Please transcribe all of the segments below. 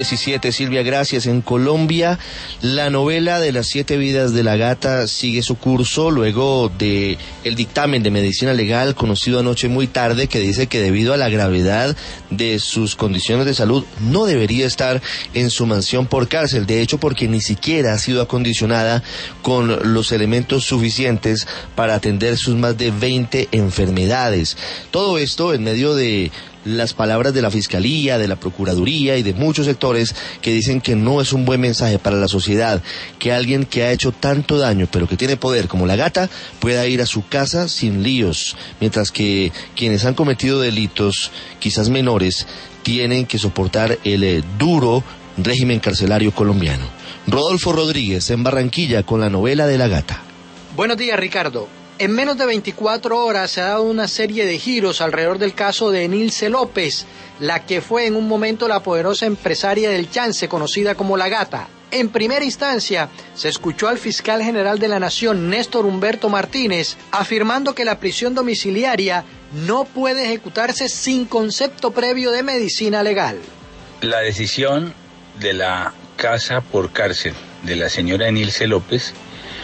17, Silvia, gracias. En Colombia, la novela de las 7 vidas de la gata sigue su curso luego de el dictamen de medicina legal conocido anoche muy tarde, que dice que debido a la gravedad de sus condiciones de salud no debería estar en su mansión por cárcel. De hecho, porque ni siquiera ha sido acondicionada con los elementos suficientes para atender sus más de 20 enfermedades. Todo esto en medio de las palabras de la Fiscalía, de la Procuraduría y de muchos sectores que dicen que no es un buen mensaje para la sociedad que alguien que ha hecho tanto daño pero que tiene poder como la gata pueda ir a su casa sin líos, mientras que quienes han cometido delitos quizás menores tienen que soportar el duro régimen carcelario colombiano. Rodolfo Rodríguez en Barranquilla con la novela de la gata. Buenos días, Ricardo. En menos de 24 horas se ha dado una serie de giros alrededor del caso de Enilce López, la que fue en un momento la poderosa empresaria del Chance, conocida como La Gata. En primera instancia, se escuchó al fiscal general de la Nación, Néstor Humberto Martínez, afirmando que la prisión domiciliaria no puede ejecutarse sin concepto previo de medicina legal. La decisión de la casa por cárcel de la señora Enilce López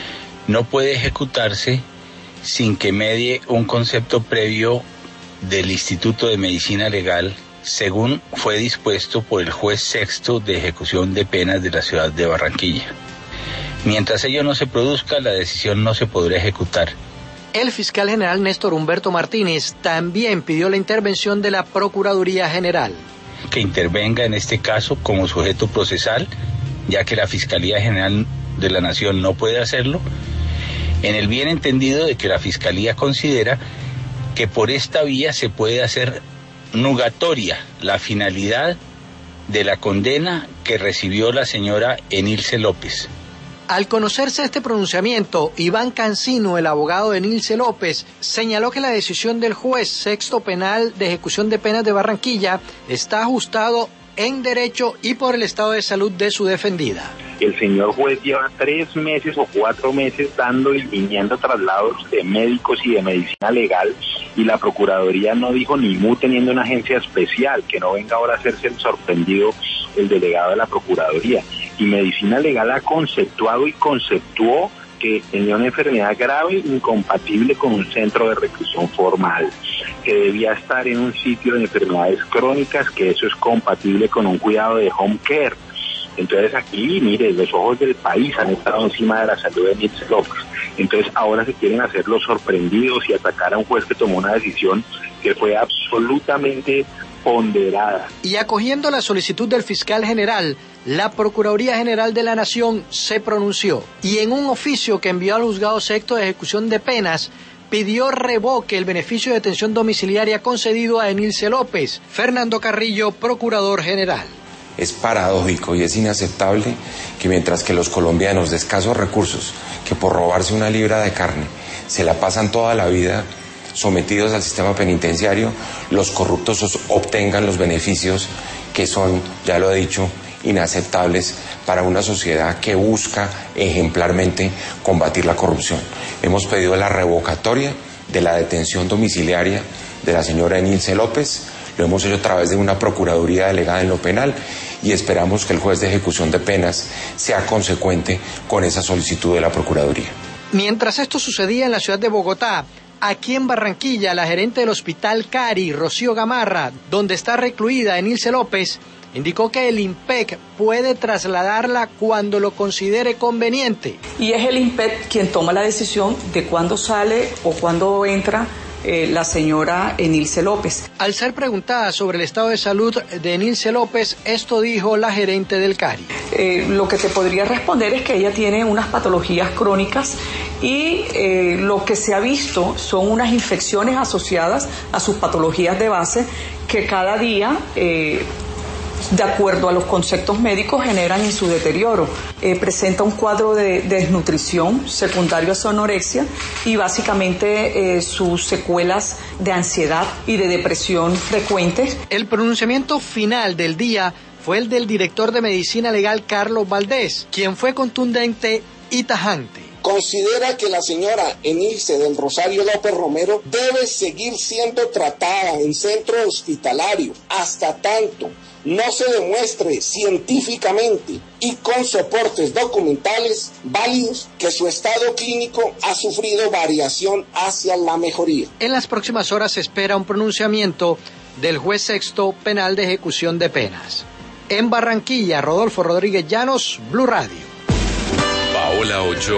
no puede ejecutarse sin que medie un concepto previo del Instituto de Medicina Legal, según fue dispuesto por el juez sexto de ejecución de penas de la ciudad de Barranquilla. Mientras ello no se produzca, la decisión no se podrá ejecutar. El fiscal general Néstor Humberto Martínez también pidió la intervención de la Procuraduría General. Que intervenga en este caso como sujeto procesal, ya que la Fiscalía General de la Nación no puede hacerlo, en el bien entendido de que la Fiscalía considera que por esta vía se puede hacer nugatoria la finalidad de la condena que recibió la señora Enilce López. Al conocerse este pronunciamiento, Iván Cancino, el abogado de Enilce López, señaló que la decisión del juez sexto penal de ejecución de penas de Barranquilla está ajustado en derecho y por el estado de salud de su defendida. El señor juez lleva 3 meses o 4 meses dando y viniendo traslados de médicos y de medicina legal, y la Procuraduría no dijo ni mu, teniendo una agencia especial, que no venga ahora a hacerse el sorprendido el delegado de la Procuraduría. Y medicina legal ha conceptuado y conceptuó que tenía una enfermedad grave incompatible con un centro de reclusión formal, que debía estar en un sitio de enfermedades crónicas, que eso es compatible con un cuidado de home care. Entonces aquí, mire, los ojos del país han estado encima de la salud de Enilce López. Entonces ahora se quieren hacer los sorprendidos y atacar a un juez que tomó una decisión que fue absolutamente ponderada. Y acogiendo la solicitud del fiscal general, la Procuraduría General de la Nación se pronunció y en un oficio que envió al juzgado sexto de ejecución de penas pidió revoque el beneficio de detención domiciliaria concedido a Enilce López. Fernando Carrillo, Procurador General. Es paradójico y es inaceptable que mientras que los colombianos de escasos recursos, que por robarse una libra de carne se la pasan toda la vida sometidos al sistema penitenciario, los corruptos obtengan los beneficios que son, ya lo he dicho, inaceptables para una sociedad que busca ejemplarmente combatir la corrupción. Hemos pedido la revocatoria de la detención domiciliaria de la señora Enilce López. Lo hemos hecho a través de una procuraduría delegada en lo penal y esperamos que el juez de ejecución de penas sea consecuente con esa solicitud de la Procuraduría. Mientras esto sucedía en la ciudad de Bogotá, aquí en Barranquilla, la gerente del Hospital Cari, Rocío Gamarra, donde está recluida Enilce López, indicó que el INPEC puede trasladarla cuando lo considere conveniente. Y es el INPEC quien toma la decisión de cuándo sale o cuándo entra la señora Enilce López. Al ser preguntada sobre el estado de salud de Enilce López, esto dijo la gerente del CARI. Lo que te podría responder es que ella tiene unas patologías crónicas y lo que se ha visto son unas infecciones asociadas a sus patologías de base que cada día de acuerdo a los conceptos médicos, generan en su deterioro. Presenta un cuadro de desnutrición secundario a su anorexia y básicamente sus secuelas de ansiedad y de depresión frecuentes. El pronunciamiento final del día fue el del director de Medicina Legal, Carlos Valdés, quien fue contundente y tajante. considera que la señora Enilce del Rosario López Romero debe seguir siendo tratada en centro hospitalario hasta tanto no se demuestre científicamente y con soportes documentales válidos que su estado clínico ha sufrido variación hacia la mejoría. En las próximas horas se espera un pronunciamiento del juez sexto penal de ejecución de penas. En Barranquilla, Rodolfo Rodríguez Llanos, Blue Radio. Paola Ochoa.